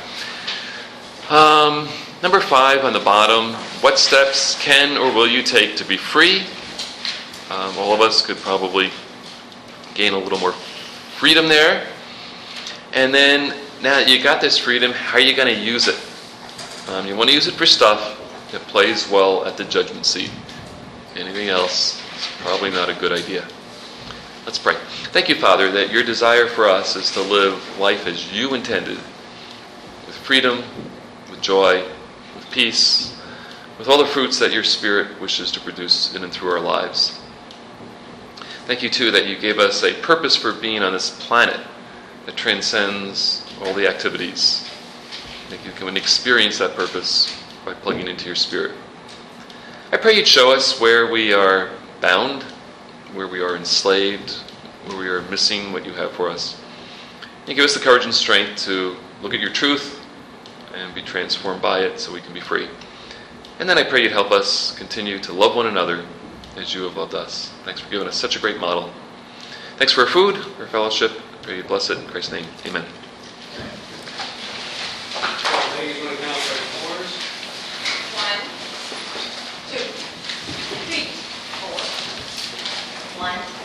you? Number 5 on the bottom. What steps can or will you take to be free? All of us could probably gain a little more freedom there. And then, now that you got this freedom, how are you going to use it? You want to use it for stuff that plays well at the judgment seat. Anything else is probably not a good idea. Let's pray. Thank you, Father, that your desire for us is to live life as you intended, with freedom, with joy, with peace, with all the fruits that your Spirit wishes to produce in and through our lives. Thank you, too, that you gave us a purpose for being on this planet that transcends all the activities. That you can experience that purpose by plugging into your Spirit. I pray you'd show us where we are bound, where we are enslaved, where we are missing what you have for us. You give us the courage and strength to look at your truth and be transformed by it so we can be free. And then I pray you'd help us continue to love one another as you have loved us. Thanks for giving us such a great model. Thanks for our food, our fellowship. I pray you bless it in Christ's name. Amen. Ladies, want to count by fours? 1, 2, 3, 4. 1,